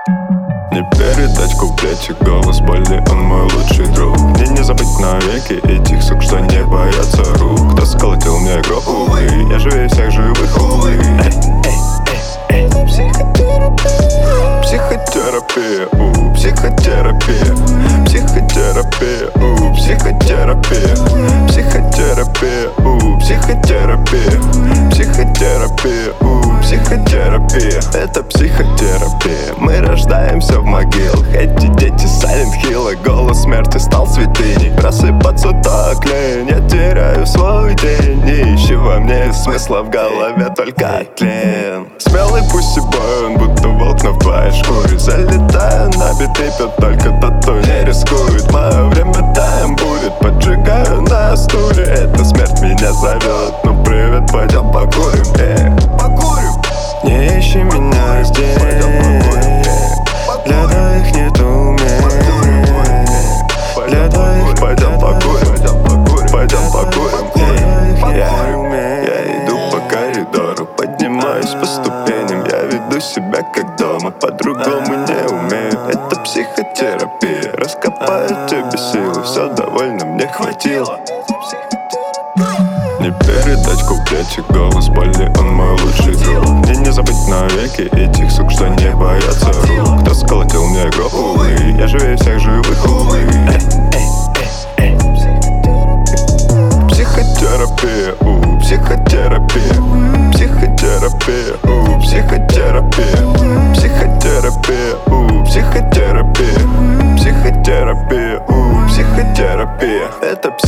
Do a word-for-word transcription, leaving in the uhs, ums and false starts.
Не передать куплетик, голос боли, он мой лучший друг. Мне не забыть навеки этих сук, что не боятся рук. Кто сколотил мне гроб, увы, я живее всех живых, увы. Эй, эй, эй, эй. Психотерапия, психотерапия, у, психотерапия, психотерапия, у, психотерапия, психотерапия, у, психотерапия, психотерапия, у, психотерапия. Это психотерапия. Мы рождаемся в могилах. Эти дети Silent Hill, и голос смерти стал святыней. Просыпаться так лень, я теряю свой день. Не ищу во мне смысла, в голове только тлен. Смелый пусть-бой, он будто волк на твоей шкуре. Залетаю на бит и пьет только тот, кто не рискует. Мое время тайм будет, поджигаю на стуле. Эта смерть меня зовет, ну привет, пойдем покурим, э. Покурим. Не ищи меня здесь, для двоих нет умен. Для двоих пойдем покурим, пойдем покурим, эй. Я, я иду по коридору, поднимаюсь по ступеням. Я веду себя как дома, по-другому не умею. Это психотерапия, раскопаю тебе силы. Все довольно, мне хватило. Не передать куплетик, голос боли, он мой лучший друг. Мне не забыть навеки этих сук, что не боятся рук. Кто сколотил мне гроб, увы, я живее всех живых, увы. Эй, эй, эй, эй. Психотерапия, у, психотерапия, психотерапия, у, психотерапия, психотерапия, у, психотерапия, психотерапия, у, психотерапия. Это психотерапия.